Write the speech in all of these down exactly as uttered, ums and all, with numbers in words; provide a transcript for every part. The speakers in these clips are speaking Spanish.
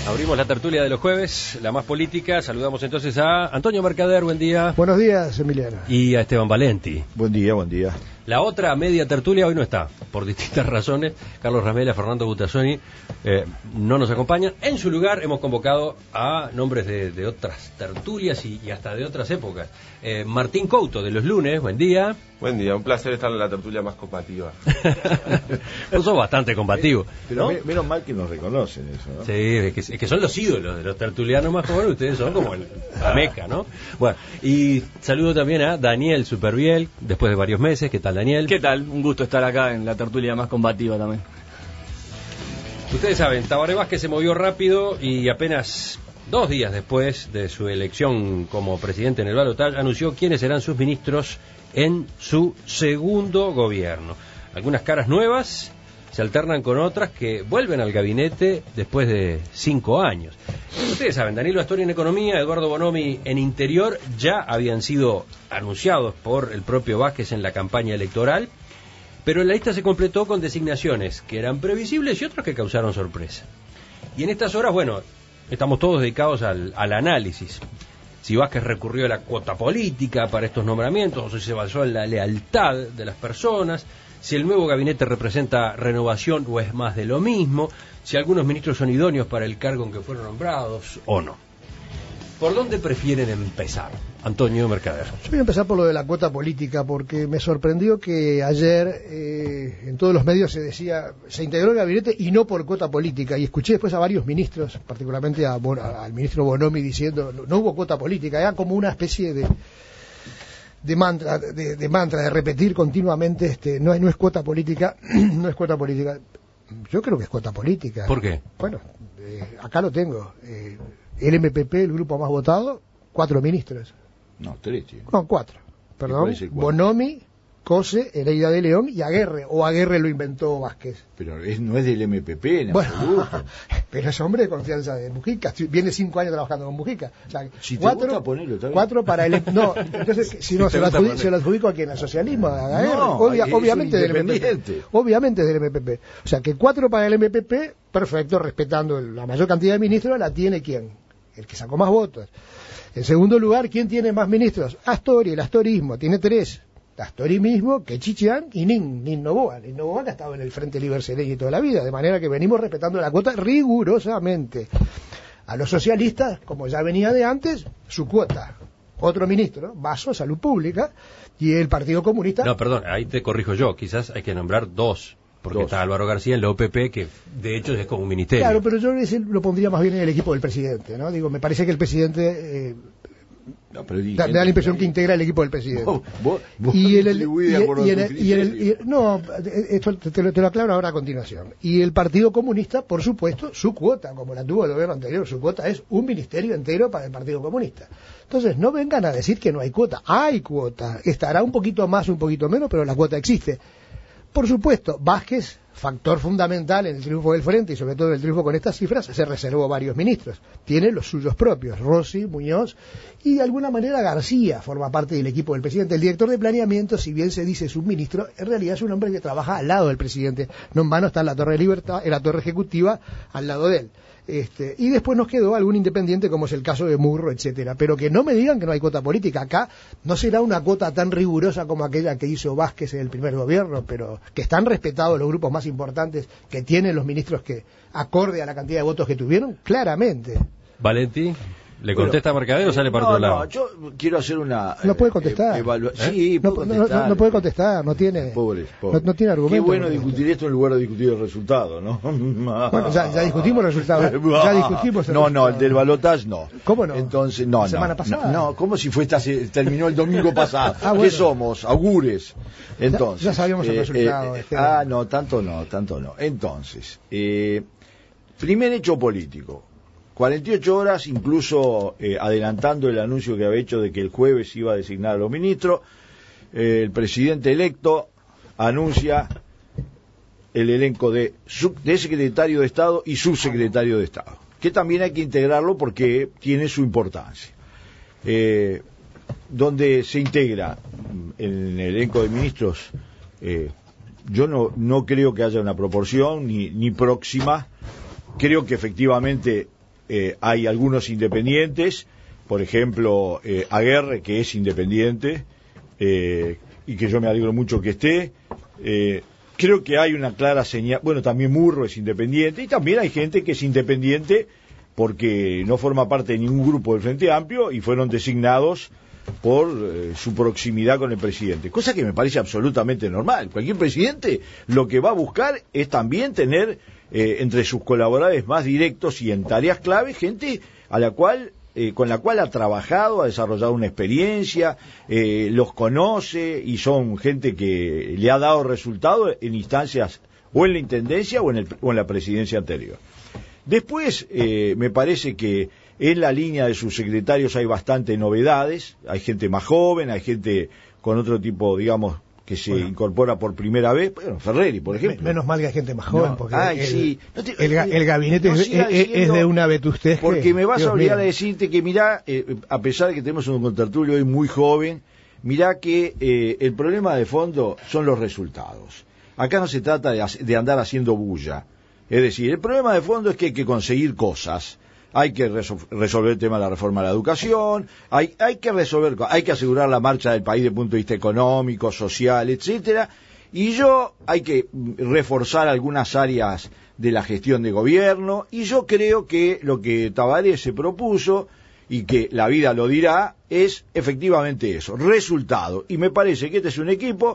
Abrimos la tertulia de los jueves, la más política. Saludamos entonces a Antonio Mercader, buen día. Buenos días, Emiliano. Y a Esteban Valenti. Buen día, buen día. La otra media tertulia hoy no está, por distintas razones. Carlos Ramela, Fernando Butazzoni eh, no nos acompañan. En su lugar hemos convocado a nombres de, de otras tertulias y, y hasta de otras épocas. Eh, Martín Couto, de Los Lunes, buen día. Buen día, un placer estar en la tertulia más combativa. Vos sos bastante combativo. Pero ¿no? me, menos mal que nos reconocen eso, ¿no? Sí, es que, es que son los ídolos de los tertulianos más jóvenes, ustedes son como el, la meca, ¿no? Bueno, y saludo también a Daniel Superviel, después de varios meses. ¿Qué tal, Daniel? ¿Qué tal? Un gusto estar acá en la tertulia más combativa también. Ustedes saben, Tabaré Vázquez se movió rápido y apenas dos días después de su elección como presidente en el balotaje anunció quiénes serán sus ministros en su segundo gobierno. Algunas caras nuevas se alternan con otras que vuelven al gabinete después de cinco años. Ustedes saben, Danilo Astori en Economía, Eduardo Bonomi en Interior ya habían sido anunciados por el propio Vázquez en la campaña electoral, pero la lista se completó con designaciones que eran previsibles y otras que causaron sorpresa. Y en estas horas, bueno, estamos todos dedicados al, al análisis. Si Vázquez recurrió a la cuota política para estos nombramientos, o si se basó en la lealtad de las personas, si el nuevo gabinete representa renovación o es más de lo mismo, si algunos ministros son idóneos para el cargo en que fueron nombrados o no. ¿Por dónde prefieren empezar, Antonio Mercader? Yo voy a empezar por lo de la cuota política, porque me sorprendió que ayer eh, en todos los medios se decía, se integró el gabinete y no por cuota política, y escuché después a varios ministros, particularmente a, a, al ministro Bonomi, diciendo no, no hubo cuota política, era como una especie de de mantra, de, de mantra, de repetir continuamente, este, no, no es cuota política, no es cuota política. Yo creo que es cuota política. ¿Por qué? Bueno, eh, acá lo tengo. Eh, el M P P, el grupo más votado, cuatro ministros. No, tres, tío. No, cuatro. Perdón. Bonomi, Cose, Eneida de León y Aguerre. O Aguerre lo inventó Vázquez. Pero es, no es del M P P en bueno, absoluto. Pero es hombre de confianza de Mujica. Viene cinco años trabajando con Mujica. O sea, si te cuatro, gusta ponerlo, ¿está bien? Cuatro para el... No, entonces, si no, se lo, adjudico, se lo adjudico aquí en el socialismo. A Aguerre. No, Obvia, es obviamente del M P P. Obviamente del M P P. O sea, que cuatro para el M P P, perfecto, respetando la mayor cantidad de ministros, la tiene ¿quién? El que sacó más votos. En segundo lugar, ¿quién tiene más ministros? Astori, el astorismo, tiene tres. Astori mismo, que Chichián y Nin, Nin Novoa. Nin Novoa que ha estado en el Frente Libre Sereni toda la vida, de manera que venimos respetando la cuota rigurosamente. A los socialistas, como ya venía de antes, su cuota. Otro ministro, Basso, Salud Pública, y el Partido Comunista... No, perdón, ahí te corrijo yo, quizás hay que nombrar dos. Porque Dos. Está Álvaro García en la O P P, que de hecho es como un ministerio. Claro, pero yo lo pondría más bien en el equipo del presidente, ¿no? Digo, me parece que el presidente eh, no, pero da, da la impresión que integra el equipo del presidente. Vos, vos, vos y el, el, y, y, el, y, el, y no, esto te, te, lo, te lo aclaro ahora a continuación. Y el Partido Comunista, por supuesto, su cuota, como la tuvo el gobierno anterior, su cuota es un ministerio entero para el Partido Comunista. Entonces, no vengan a decir que no hay cuota. Hay cuota. Estará un poquito más, un poquito menos, pero la cuota existe. Por supuesto, Vázquez, factor fundamental en el triunfo del Frente y sobre todo en el triunfo con estas cifras, se reservó varios ministros. Tiene los suyos propios, Rossi, Muñoz y de alguna manera García forma parte del equipo del presidente. El director de planeamiento, si bien se dice subministro, en realidad es un hombre que trabaja al lado del presidente. No en vano está en la Torre de Libertad, en la Torre Ejecutiva, al lado de él. Este, y después nos quedó algún independiente como es el caso de Murro, etcétera. Pero que no me digan que no hay cuota política. Acá no será una cuota tan rigurosa como aquella que hizo Vázquez en el primer gobierno, pero que están respetados los grupos más importantes que tienen los ministros que acorde a la cantidad de votos que tuvieron, claramente. Valenti, ¿le contesta a Mercader o sale para no, otro lado? No, yo quiero hacer una... No puede contestar. Eh, evalua- ¿Eh? Sí, no, puedo no, contestar. no, no puede contestar, no tiene... Pobre, pobre. No, no tiene argumento. Qué bueno discutir esto en lugar de discutir el resultado, ¿no? Bueno, ya, ya discutimos el resultado. Ya discutimos el no, resultado. no, el del balotaje no. ¿Cómo no? Entonces, no, La no. semana pasada. No, no, como si fue esta, se terminó el domingo pasado. Ah, bueno. ¿Qué somos? Augures. Entonces. Ya, ya sabíamos el eh, resultado. Eh, este ah, no, tanto no, tanto no. Entonces, eh, primer hecho político. cuarenta y ocho horas, incluso eh, adelantando el anuncio que había hecho de que el jueves iba a designar a los ministros, eh, el presidente electo anuncia el elenco de, sub, de secretario de Estado y subsecretario de Estado, que también hay que integrarlo porque tiene su importancia. Eh, donde se integra en el elenco de ministros, eh, yo no, no creo que haya una proporción ni, ni próxima. Creo que efectivamente eh, hay algunos independientes, por ejemplo, eh, Aguerre, que es independiente, eh, y que yo me alegro mucho que esté. Eh, creo que hay una clara señal, bueno, también Murro es independiente, y también hay gente que es independiente porque no forma parte de ningún grupo del Frente Amplio y fueron designados por eh, su proximidad con el presidente, cosa que me parece absolutamente normal. Cualquier presidente lo que va a buscar es también tener eh, entre sus colaboradores más directos y en tareas clave gente a la cual eh, con la cual ha trabajado, ha desarrollado una experiencia, eh, los conoce y son gente que le ha dado resultados en instancias o en la intendencia o en, el, o en la presidencia anterior. Después eh, me parece que en la línea de sus secretarios hay bastante novedades, hay gente más joven, hay gente con otro tipo, digamos, que se bueno. incorpora por primera vez, bueno, Ferreri, por ejemplo. Menos mal que hay gente más joven, no, porque ay, el, sí. no te, el, el gabinete no es, es, es de una vetustez. Porque que, me vas Dios a obligar mío. a decirte que mirá, eh, a pesar de que tenemos un contertulio hoy muy joven, mirá que eh, el problema de fondo son los resultados. Acá no se trata de, de andar haciendo bulla. Es decir, el problema de fondo es que hay que conseguir cosas. Hay que resol resolver el tema de la reforma de la educación, hay, hay que resolver, hay que asegurar la marcha del país desde el punto de vista económico, social, etcétera. Y yo, hay que reforzar algunas áreas de la gestión de gobierno, y yo creo que lo que Tabaré se propuso, y que la vida lo dirá, es efectivamente eso, resultado. Y me parece que este es un equipo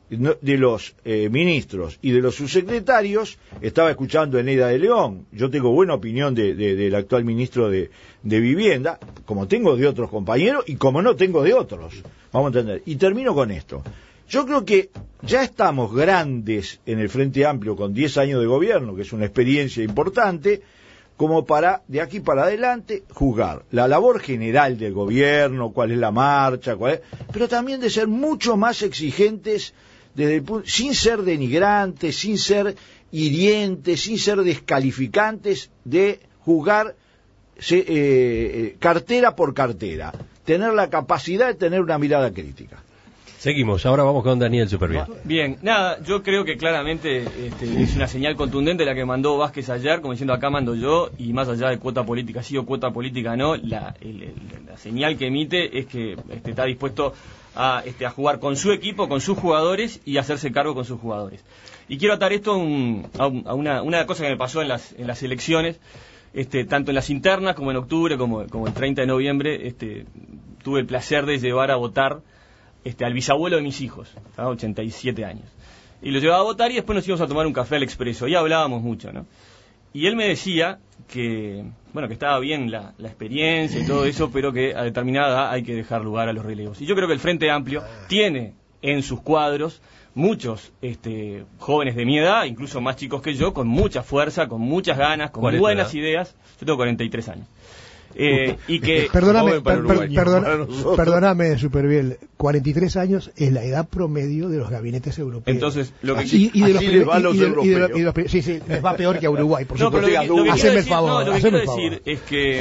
de los eh, ministros y de los subsecretarios. Estaba escuchando a Eneida de León, yo tengo buena opinión de, de, del actual ministro de, de Vivienda, como tengo de otros compañeros y como no tengo de otros, vamos a entender. Y termino con esto, yo creo que ya estamos grandes en el Frente Amplio con diez años de gobierno, que es una experiencia importante, como para, de aquí para adelante, juzgar la labor general del gobierno, cuál es la marcha, cuál es, pero también de ser mucho más exigentes desde el punto, sin ser denigrantes, sin ser hirientes, sin ser descalificantes, de juzgar se, eh, cartera por cartera, tener la capacidad de tener una mirada crítica. Seguimos, ahora vamos con Daniel Superviel. Bien, nada, yo creo que claramente este, es una señal contundente la que mandó Vázquez ayer, como diciendo acá mando yo, y más allá de cuota política sí o cuota política no, la, el, el, la señal que emite es que este, está dispuesto a, este, a jugar con su equipo, con sus jugadores y hacerse cargo con sus jugadores. Y quiero atar esto a, un, a, un, a una, una cosa que me pasó en las, en las elecciones, este, tanto en las internas como en octubre, como, como el treinta de noviembre, este, tuve el placer de llevar a votar Este, al bisabuelo de mis hijos, ¿no? ochenta y siete años. Y lo llevaba a votar y después nos íbamos a tomar un café al Expreso. Y hablábamos mucho, ¿no? Y él me decía que, bueno, que estaba bien la, la experiencia y todo eso, pero que a determinada edad hay que dejar lugar a los relevos. Y yo creo que el Frente Amplio tiene en sus cuadros muchos este, jóvenes de mi edad, incluso más chicos que yo, con mucha fuerza, con muchas ganas, con buenas ideas. Yo tengo cuarenta y tres años. Eh, y que perdóname, per, per, perdona, perdóname, Superviel, cuarenta y tres años es la edad promedio de los gabinetes europeos. Entonces, lo que y, y de los, les va a los y de, europeos. Y de, y de los, sí, sí, les va peor que a Uruguay, por no, supuesto. Lo que, lo que haceme decir, el favor. No, lo que quiero decir es que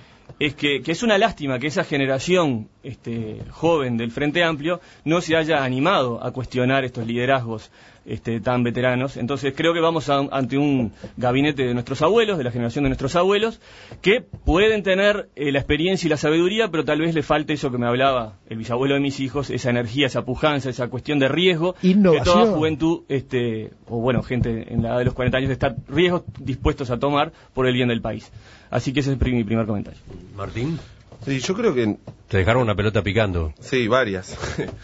es que, que es una lástima que esa generación este, joven del Frente Amplio no se haya animado a cuestionar estos liderazgos este, tan veteranos. Entonces creo que vamos a, ante un gabinete de nuestros abuelos, de la generación de nuestros abuelos, que pueden tener eh, la experiencia y la sabiduría, pero tal vez le falte eso que me hablaba el bisabuelo de mis hijos, esa energía, esa pujanza, esa cuestión de riesgo, innovación, que toda juventud, este, o bueno, gente en la edad de los cuarenta años, está riesgos dispuestos a tomar por el bien del país. Así que ese es mi primer comentario. Martín. Sí, yo creo que... Te dejaron una pelota picando. Sí, varias.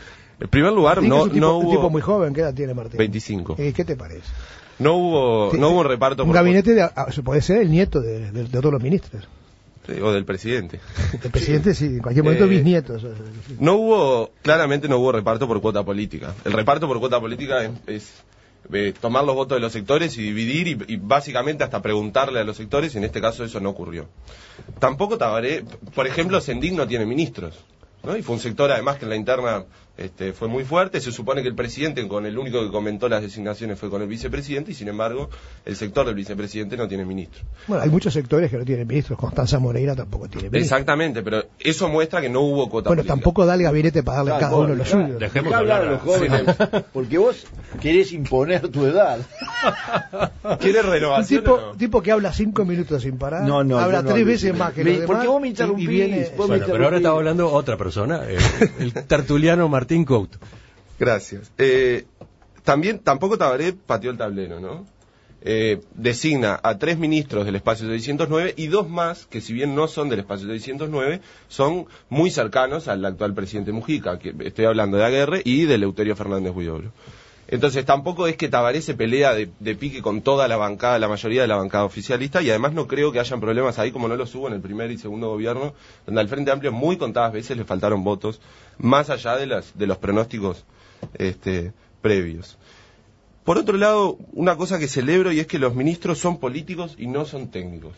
En primer lugar, Martín no, es un tipo, no hubo... un tipo muy joven, ¿qué edad tiene Martín? veinticinco. Eh, ¿Qué te parece? No hubo, no hubo un reparto... Un por gabinete, de, se puede ser el nieto de, de, de todos los ministros. Sí, o del presidente. El presidente, sí, en cualquier momento eh, bisnietos. No hubo, claramente no hubo reparto por cuota política. El reparto por cuota política es... es Eh, tomar los votos de los sectores y dividir y, y básicamente hasta preguntarle a los sectores, y en este caso eso no ocurrió. Tampoco Tabaré, por ejemplo, Sendic no tiene ministros, ¿no? Y fue un sector además que en la interna este, fue muy fuerte. Se supone que el presidente con el único que comentó las designaciones fue con el vicepresidente, y sin embargo el sector del vicepresidente no tiene ministro. Bueno, hay muchos sectores que no tienen ministros. Constanza Moreira tampoco tiene ministros. Exactamente, pero eso muestra que no hubo cuota bueno, política. Tampoco da el gabinete para darle a cada uno los suyos. Dejemos hablar a los jóvenes, porque vos querés imponer tu edad. ¿Quiere renovación? Un tipo, no? tipo que habla cinco minutos sin parar. No, no, habla no, tres no, veces no, más que me, los demás. ¿Por qué vos me interrumpís? Y viene... Vos Bueno, me pero ahora está hablando otra persona, eh, el tertuliano Martín Couto. Gracias. Eh, también, tampoco Tabaré pateó el tablero, ¿no? Eh, designa a tres ministros del espacio seiscientos nueve y dos más que, si bien no son del espacio seiscientos nueve, son muy cercanos al actual presidente Mujica, que estoy hablando de Aguerre y de Eleuterio Fernández Huidobro. Entonces tampoco es que Tabaré se pelea de, de pique con toda la bancada, la mayoría de la bancada oficialista, y además no creo que hayan problemas ahí como no los hubo en el primer y segundo gobierno, donde al Frente Amplio muy contadas veces le faltaron votos, más allá de, las, de los pronósticos este, previos. Por otro lado, una cosa que celebro y es que los ministros son políticos y no son técnicos.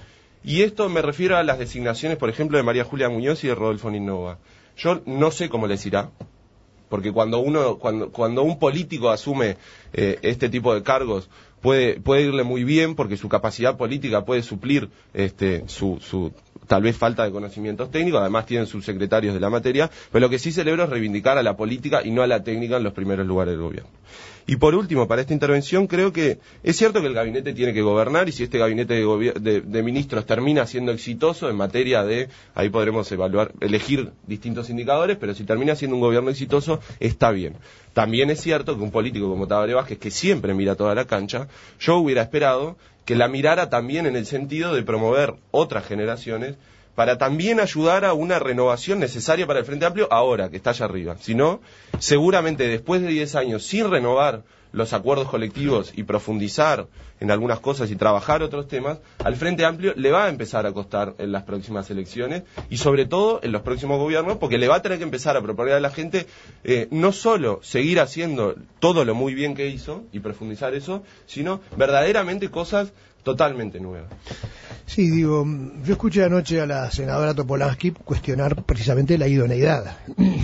Y esto me refiero a las designaciones, por ejemplo, de María Julia Muñoz y de Rodolfo Ninova. Yo no sé cómo les irá, porque cuando uno, cuando, cuando un político asume eh, este tipo de cargos, puede, puede irle muy bien porque su capacidad política puede suplir este, su, su tal vez falta de conocimientos técnicos, además tienen subsecretarios de la materia, pero lo que sí celebro es reivindicar a la política y no a la técnica en los primeros lugares del gobierno. Y por último, para esta intervención, creo que es cierto que el gabinete tiene que gobernar, y si este gabinete de, de, de ministros termina siendo exitoso en materia de, ahí podremos evaluar, elegir distintos indicadores, pero si termina siendo un gobierno exitoso, está bien. También es cierto que un político como Tabaré Vázquez, que siempre mira toda la cancha, yo hubiera esperado que la mirara también en el sentido de promover otras generaciones, para también ayudar a una renovación necesaria para el Frente Amplio ahora, que está allá arriba. Si no, seguramente después de diez años, sin renovar los acuerdos colectivos y profundizar en algunas cosas y trabajar otros temas, al Frente Amplio le va a empezar a costar en las próximas elecciones y sobre todo en los próximos gobiernos, porque le va a tener que empezar a proponer a la gente eh, no solo seguir haciendo todo lo muy bien que hizo y profundizar eso, sino verdaderamente cosas totalmente nuevas. Sí, digo, yo escuché anoche a la senadora Topolansky cuestionar precisamente la idoneidad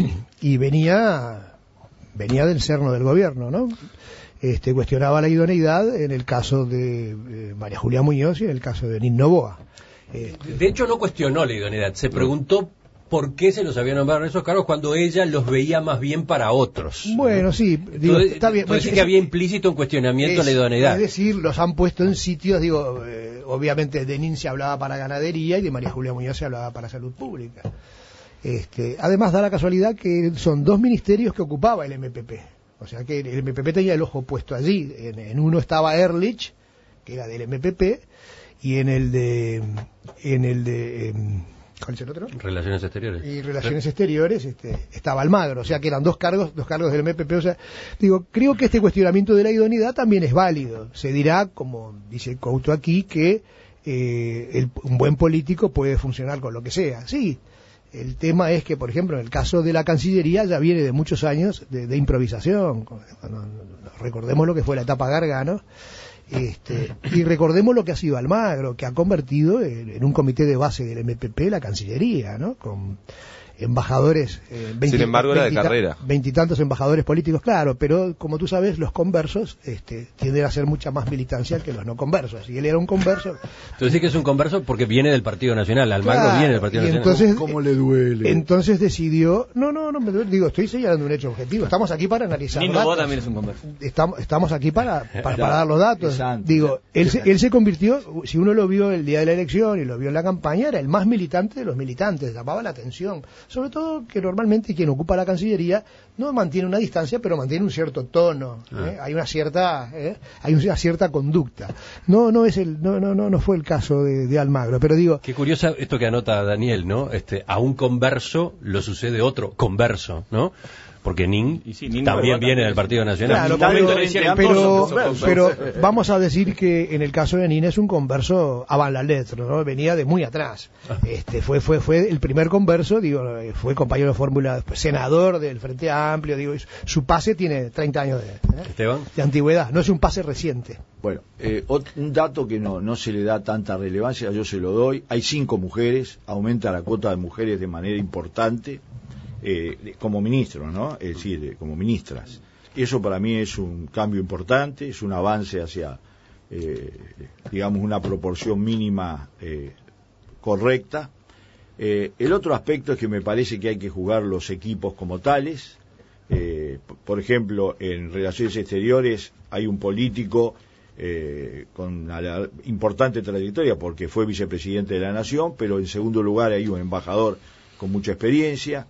y venía venía del cerno del gobierno, ¿no? Este, cuestionaba la idoneidad en el caso de eh, María Julia Muñoz y en el caso de Nin Novoa. Este, de hecho no cuestionó la idoneidad, se preguntó por qué se los había nombrado en esos cargos cuando ella los veía más bien para otros. Bueno, sí, digo, entonces, está bien. Entonces, pues, que había implícito un cuestionamiento es, a la idoneidad. Es decir, los han puesto en sitios, digo, eh, obviamente de Nin se hablaba para ganadería y de María Julia Muñoz se hablaba para salud pública. Este, además da la casualidad que son dos ministerios que ocupaba el M P P. O sea que el M P P tenía el ojo puesto allí. En, en uno estaba Ehrlich, que era del M P P, y en el de... en el de eh, ¿cuál es el otro? Relaciones Exteriores. Y Relaciones Exteriores este, estaba Almagro, o sea que eran dos cargos, dos cargos del M P P. O sea, digo, creo que este cuestionamiento de la idoneidad también es válido. Se dirá, como dice Couto aquí, que eh, el, un buen político puede funcionar con lo que sea. Sí, el tema es que, por ejemplo, en el caso de la Cancillería ya viene de muchos años de, de improvisación. Recordemos lo que fue la etapa Gargano. Este, y recordemos lo que ha sido Almagro, que ha convertido en, en un comité de base del M P P la Cancillería, ¿no? Con embajadores, eh, veinte, sin embargo era de carrera, veintitantos embajadores políticos, claro, pero como tú sabes, los conversos este, tienden a ser mucha más militancia que los no conversos, y él era un converso. Tú decís que es un converso porque viene del Partido Nacional, Almagro Claro, viene del Partido y Nacional. Entonces, ¿Cómo le duele? Entonces decidió, no, no, no me duele, digo, estoy señalando un hecho objetivo, estamos aquí para analizar Nin datos. Novoa también es un converso. Estamos, estamos aquí para, para, Ya, para dar los datos. exacto. Digo, él se, él se convirtió, si uno lo vio el día de la elección y lo vio en la campaña, era el más militante de los militantes, llamaba la atención. Sobre todo que normalmente quien ocupa la Cancillería no mantiene una distancia, pero mantiene un cierto tono, ¿eh? Hay una cierta, ¿eh? hay una cierta conducta. No, no es el, no, no, no, no fue el caso de, de Almagro, pero digo. Qué curiosa esto que anota Daniel, ¿no? Este, a un converso lo sucede otro converso, ¿no? Porque Nin, y sí, Nin también Novoa viene también del Partido Nacional. Claro, pero, pero, pero vamos a decir que en el caso de Nin es un converso avant la lettre, ¿no? Venía de muy atrás. Este fue fue fue el primer converso, digo, fue compañero de fórmula, senador del Frente Amplio, digo, su pase tiene treinta años de, ¿eh? Esteban, de antigüedad, no es un pase reciente. Bueno, eh, un dato que no, no se le da tanta relevancia, yo se lo doy. Hay cinco mujeres, aumenta la cuota de mujeres de manera importante. Eh, como ministro, ¿no? Es decir, eh, como ministras. Eso para mí es un cambio importante, es un avance hacia, eh, digamos, una proporción mínima eh, correcta. Eh, el otro aspecto es que me parece que hay que jugar los equipos como tales. Eh, por ejemplo, en Relaciones Exteriores hay un político eh, con una importante trayectoria porque fue vicepresidente de la Nación, pero en segundo lugar hay un embajador con mucha experiencia.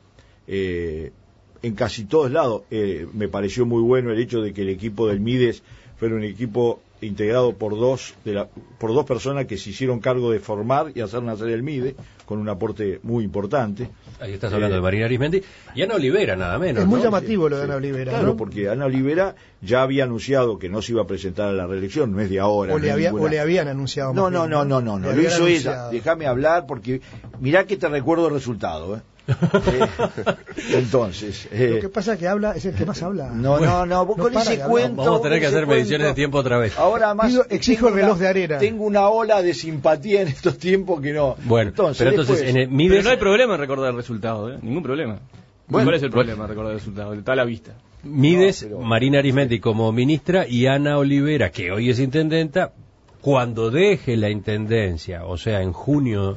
Eh, en casi todos lados eh, me pareció muy bueno el hecho de que el equipo del Mides fuera un equipo integrado por dos de la, por dos personas que se hicieron cargo de formar y hacer nacer el MIDE, con un aporte muy importante. Ahí estás hablando eh, de Marina Arismendi y Ana Olivera, nada menos. Es muy ¿no? llamativo sí, lo de Ana sí. Olivera. Claro, ¿no? porque Ana Olivera ya había anunciado que no se iba a presentar a la reelección, no es de ahora. O, no le, había, ninguna... o le habían anunciado. No, más no, bien, no, no, no, no, lo hizo ella. Déjame hablar porque mirá que te recuerdo el resultado, ¿eh? eh, entonces eh, lo que pasa es que habla es el que más habla. No, bueno, no, no, vos no con ese cuento vamos a tener que hacer cuento, mediciones de tiempo otra vez. Ahora más Pido, exijo el reloj una, de arena. Tengo una ola de simpatía en estos tiempos que no. Bueno, entonces, pero entonces después, en el Mides... pero no hay problema en recordar el resultado, ¿eh? Ningún problema. Bueno, ¿cuál es el problema en recordar el resultado? Está a la vista. Mides, no, pero... Marina Arismendi como ministra y Ana Olivera, que hoy es intendenta, cuando deje la intendencia, o sea, en junio,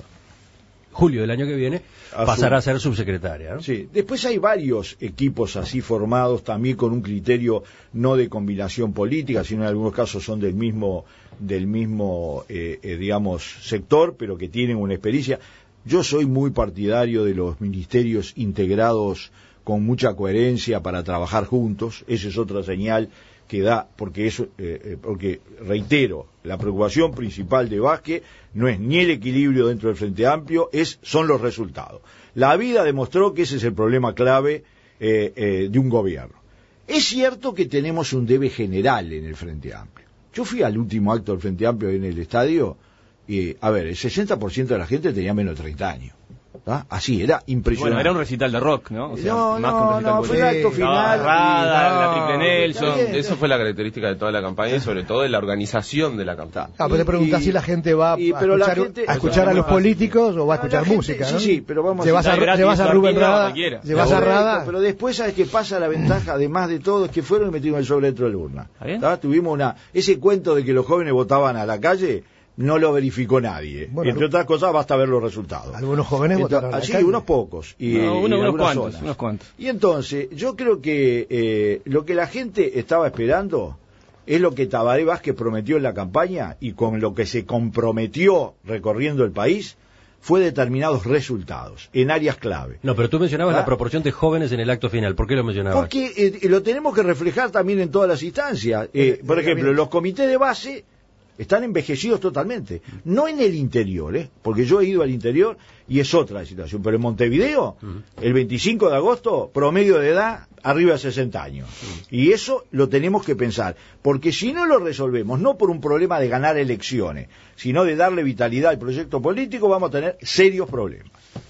julio del año que viene, Azul. pasará a ser subsecretaria, ¿no? Sí, después hay varios equipos así formados, también con un criterio no de combinación política, sino en algunos casos son del mismo, del mismo eh, eh, digamos, sector, pero que tienen una experiencia. Yo soy muy partidario de los ministerios integrados con mucha coherencia para trabajar juntos. Esa es otra señal que da, porque eso, eh, porque reitero, la preocupación principal de Vázquez no es ni el equilibrio dentro del Frente Amplio, es son los resultados. La vida demostró que ese es el problema clave eh, eh, de un gobierno. Es cierto que tenemos un debe general en el Frente Amplio. Yo fui al último acto del Frente Amplio en el estadio y, a ver, el sesenta por ciento de la gente tenía menos de treinta años. ¿Ah? Así, era impresionante. Bueno, era un recital de rock, ¿no? O sea, no, más no, que un recital no, fue el acto final. Rada, no, la Triple Nelson. bien, Eso fue la característica de toda la campaña y sobre todo de la organización de la campaña. Ah, pero te preguntás si la gente va y, a pero escuchar, la gente, a, escuchar a los fácil, políticos o va a no, escuchar gente, música, ¿no? Sí, sí, pero vamos llevas a, a, llevas a Rubén Rada, llevas a Rada. Pero después, ¿sabes qué pasa? La ventaja, además de todo, es que fueron y metieron el sobre dentro de la urna. ¿Está? Tuvimos una, ese cuento de que los jóvenes votaban a la calle, no lo verificó nadie. Bueno, entre otras cosas, basta ver los resultados. Algunos jóvenes entonces, votaron a la sí, calle. unos pocos. Y, no, uno, y unos, cuantos, zonas. unos cuantos. Y entonces, yo creo que eh, lo que la gente estaba esperando es lo que Tabaré Vázquez prometió en la campaña y con lo que se comprometió recorriendo el país, fue determinados resultados en áreas clave. No, pero tú mencionabas ¿Ah? la proporción de jóvenes en el acto final. ¿Por qué lo mencionabas? Porque eh, lo tenemos que reflejar también en todas las instancias. Eh, por ejemplo, los comités de base están envejecidos totalmente. No en el interior, ¿eh? Porque yo he ido al interior y es otra la situación. Pero en Montevideo, uh-huh. el veinticinco de agosto, promedio de edad arriba de sesenta años. Uh-huh. Y eso lo tenemos que pensar. Porque si no lo resolvemos, no por un problema de ganar elecciones, sino de darle vitalidad al proyecto político, vamos a tener serios problemas.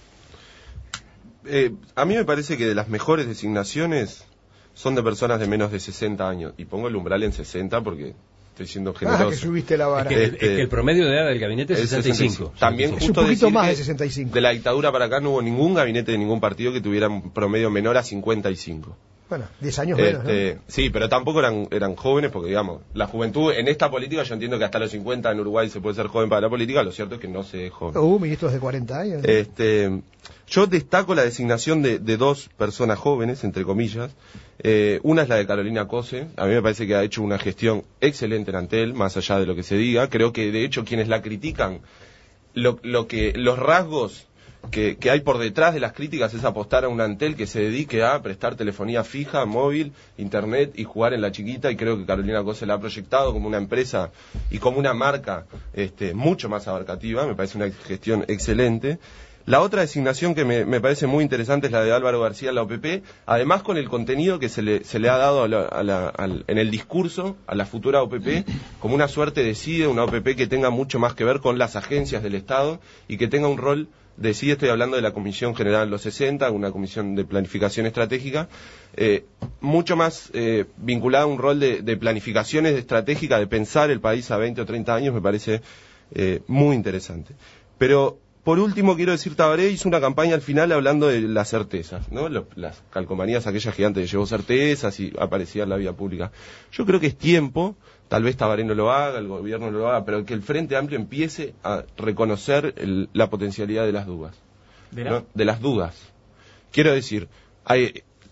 Eh, a mí me parece que de las mejores designaciones son de personas de menos de sesenta años. Y pongo el umbral en sesenta porque... estoy siendo generoso. Ah, que subiste la vara. Es que, este, es que el promedio de edad del gabinete es sesenta y cinco. También es justo un poquito decir más de de sesenta y cinco. De la dictadura para acá no hubo ningún gabinete de ningún partido que tuviera un promedio menor a cincuenta y cinco. Bueno, diez años este, menos, ¿no? Sí, pero tampoco eran eran jóvenes porque, digamos, la juventud en esta política, yo entiendo que hasta los cincuenta en Uruguay se puede ser joven para la política, lo cierto es que no se es joven. Hubo ministros de cuarenta años. ¿no? Este, yo destaco la designación de, de dos personas jóvenes, entre comillas. Eh, una es la de Carolina Cose. A mí me parece que ha hecho una gestión excelente en Antel, más allá de lo que se diga. Creo que, de hecho, quienes la critican, lo, lo que los rasgos que, que hay por detrás de las críticas es apostar a un Antel que se dedique a prestar telefonía fija, móvil, internet y jugar en la chiquita, y creo que Carolina Cose la ha proyectado como una empresa y como una marca este, mucho más abarcativa. Me parece una gestión excelente. La otra designación que me, me parece muy interesante es la de Álvaro García en la O P P, además con el contenido que se le, se le ha dado a la, a la, al, en el discurso a la futura O P P, como una suerte de C I D E, una O P P que tenga mucho más que ver con las agencias del Estado y que tenga un rol de C I D E. Estoy hablando de la Comisión General de los sesenta, una comisión de planificación estratégica, eh, mucho más eh, vinculada a un rol de, de planificaciones estratégica, de pensar el país a veinte o treinta años, me parece eh, muy interesante. Pero por último, quiero decir, Tabaré hizo una campaña al final hablando de las certezas, ¿no? Los, las calcomanías aquellas gigantes que llevó certezas y aparecía en la vía pública. Yo creo que es tiempo, tal vez Tabaré no lo haga, el gobierno no lo haga, pero que el Frente Amplio empiece a reconocer el, la potencialidad de las dudas. ¿De, la? ¿no? De las dudas. Quiero decir, hay,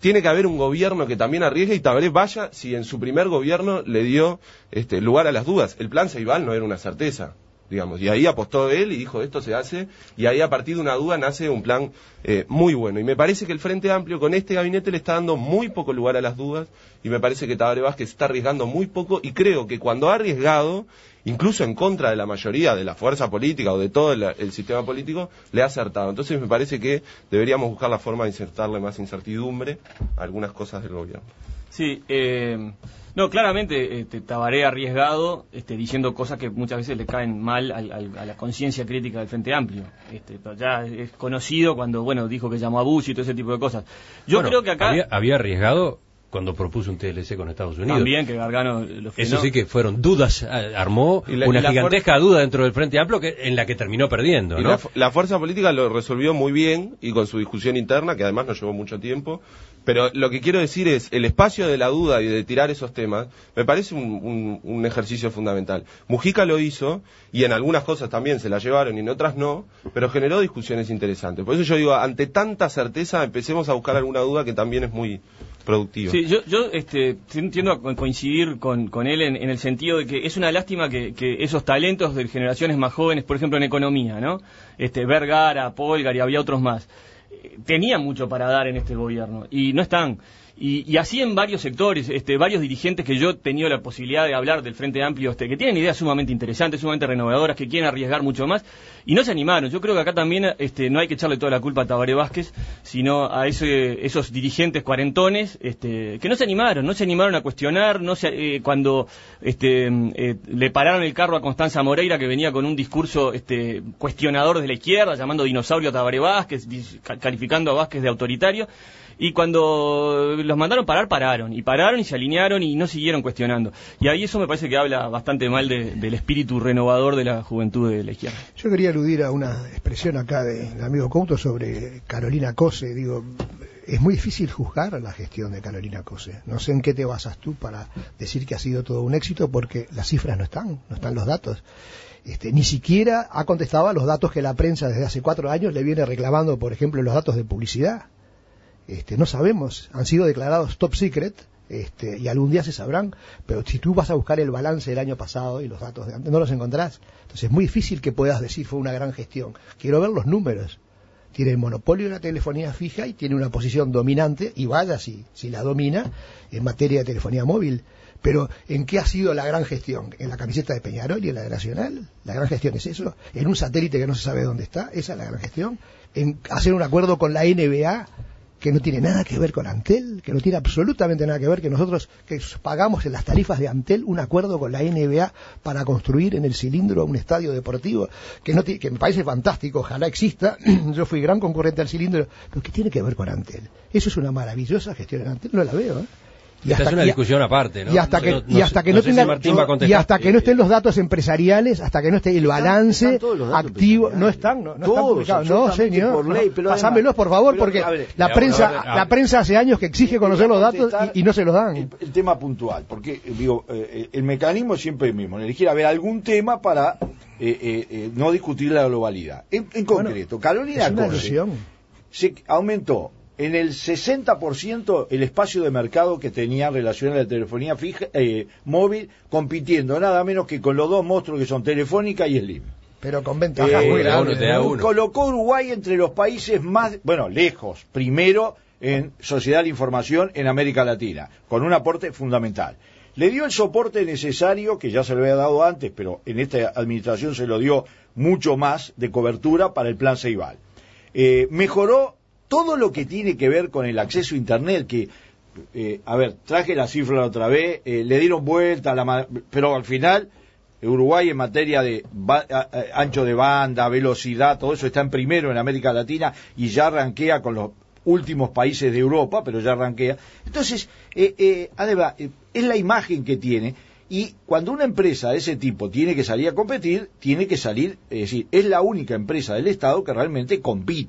tiene que haber un gobierno que también arriesgue y Tabaré vaya si en su primer gobierno le dio este, lugar a las dudas. El plan Ceibal no era una certeza, digamos, y ahí apostó él y dijo esto se hace, y ahí a partir de una duda nace un plan eh, muy bueno, y me parece que el Frente Amplio con este gabinete le está dando muy poco lugar a las dudas, y me parece que Tabaré Vázquez está arriesgando muy poco, y creo que cuando ha arriesgado, incluso en contra de la mayoría de la fuerza política o de todo el, el sistema político, le ha acertado. Entonces me parece que deberíamos buscar la forma de insertarle más incertidumbre a algunas cosas del gobierno. Sí, eh, no, claramente este, Tabaré ha arriesgado este, diciendo cosas que muchas veces le caen mal al, al, a la conciencia crítica del Frente Amplio. Este, pero ya es conocido cuando, bueno, dijo que llamó a Bush y todo ese tipo de cosas. Yo bueno, creo que acá... Había, había arriesgado cuando propuso un T L C con Estados Unidos. También, que Gargano lo frenó. Eso sí que fueron dudas, armó la, una la gigantesca duda dentro del Frente Amplio que, en la que terminó perdiendo, y ¿no? La, la fuerza política lo resolvió muy bien y con su discusión interna, que además no llevó mucho tiempo. Pero lo que quiero decir es, el espacio de la duda y de tirar esos temas, me parece un, un, un ejercicio fundamental. Mujica lo hizo, y en algunas cosas también se la llevaron y en otras no, pero generó discusiones interesantes. Por eso yo digo, ante tanta certeza, empecemos a buscar alguna duda que también es muy productiva. Sí, yo, yo este, tiendo a coincidir con, con él en, en el sentido de que es una lástima que, que esos talentos de generaciones más jóvenes, por ejemplo en economía, ¿no? Este, Vergara, Polgar y había otros más, tenían mucho para dar en este gobierno y no están. Y, y así en varios sectores, este, varios dirigentes que yo he tenido la posibilidad de hablar del Frente Amplio, este, que tienen ideas sumamente interesantes, sumamente renovadoras, que quieren arriesgar mucho más, y no se animaron. Yo creo que acá también este, no hay que echarle toda la culpa a Tabaré Vázquez, sino a ese, esos dirigentes cuarentones este, que no se animaron, no se animaron a cuestionar, no se, eh, cuando este, eh, le pararon el carro a Constanza Moreira, que venía con un discurso este, cuestionador de la izquierda, llamando dinosaurio a Tabaré Vázquez, calificando a Vázquez de autoritario. Y cuando los mandaron parar, pararon, y pararon y se alinearon y no siguieron cuestionando. Y ahí eso me parece que habla bastante mal de, del espíritu renovador de la juventud de la izquierda. Yo quería aludir a una expresión acá del amigo Couto sobre Carolina Cose. Digo, es muy difícil juzgar la gestión de Carolina Cose. No sé en qué te basas tú para decir que ha sido todo un éxito, porque las cifras no están, no están los datos. Este, ni siquiera ha contestado a los datos que la prensa desde hace cuatro años le viene reclamando, por ejemplo, los datos de publicidad. Este, no sabemos, han sido declarados top secret, este, y algún día se sabrán, pero si tú vas a buscar el balance del año pasado y los datos de antes, no los encontrás. Entonces es muy difícil que puedas decir fue una gran gestión. Quiero ver los números. Tiene el monopolio de la telefonía fija y tiene una posición dominante, y vaya si, si la domina, en materia de telefonía móvil. Pero ¿en qué ha sido la gran gestión? ¿En la camiseta de Peñarol y en la de Nacional? La gran gestión es eso. ¿En un satélite que no se sabe dónde está? Esa es la gran gestión. ¿En hacer un acuerdo con la N B A? Que no tiene nada que ver con Antel, que no tiene absolutamente nada que ver, que nosotros que pagamos en las tarifas de Antel un acuerdo con la N B A para construir en el Cilindro un estadio deportivo, que no que me parece fantástico, ojalá exista. Yo fui gran concurrente al Cilindro, pero ¿qué tiene que ver con Antel? Eso es una maravillosa gestión en Antel, no la veo, ¿eh? Y hasta, es una discusión aparte, ¿no? Y hasta que no, y hasta que no, tenga, si y hasta que no estén los datos empresariales, hasta que no esté el balance activo, no están, no, no están publicados, no, señor, por ley, pero pasámelos por favor, pero, porque ver, la prensa, ver, la prensa hace años que exige conocer los datos y, y no se los dan. El, el tema puntual, porque digo, eh, el mecanismo es siempre el mismo, elegir a ver algún tema para eh, eh, eh, no discutir la globalidad. En, en concreto, bueno, Carolina Cose se aumentó en el sesenta por ciento el espacio de mercado que tenía en relación a la telefonía fija, eh, móvil, compitiendo nada menos que con los dos monstruos que son Telefónica y Slim. Pero con ventajas eh, muy grandes. ¿eh? Colocó Uruguay entre los países más, bueno, lejos, primero en sociedad de la información en América Latina, con un aporte fundamental. Le dio el soporte necesario, que ya se le había dado antes, pero en esta administración se lo dio mucho más de cobertura para el plan Ceibal. Eh, mejoró todo lo que tiene que ver con el acceso a Internet, que, eh, a ver, traje la cifra otra vez, eh, le dieron vuelta, a la pero al final, Uruguay en materia de ba a, a, ancho de banda, velocidad, todo eso está en primero en América Latina y ya ranquea con los últimos países de Europa, pero ya ranquea. Entonces, eh, eh, además, eh, es la imagen que tiene, y cuando una empresa de ese tipo tiene que salir a competir, tiene que salir, es decir, es la única empresa del Estado que realmente compite.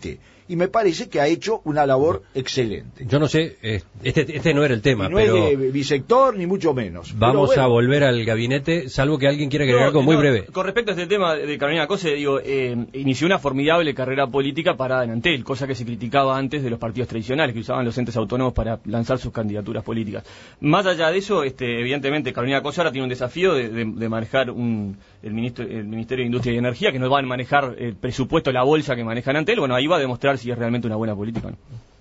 y me parece que ha hecho una labor excelente. Yo no sé, este, este no era el tema, y no pero... es de bisector, ni mucho menos. Vamos bueno. a volver al gabinete, salvo que alguien quiera agregar no, algo muy no, breve. Con respecto a este tema de Carolina Cose, digo, eh, inició una formidable carrera política parada en Antel, cosa que se criticaba antes de los partidos tradicionales, que usaban los entes autónomos para lanzar sus candidaturas políticas. Más allá de eso, este, evidentemente Carolina Cose ahora tiene un desafío de, de, de manejar un, el, ministro, el Ministerio de Industria y Energía, que no va a manejar el presupuesto, la bolsa que manejan Antel. Bueno, ahí va a demostrar si es realmente una buena política o no.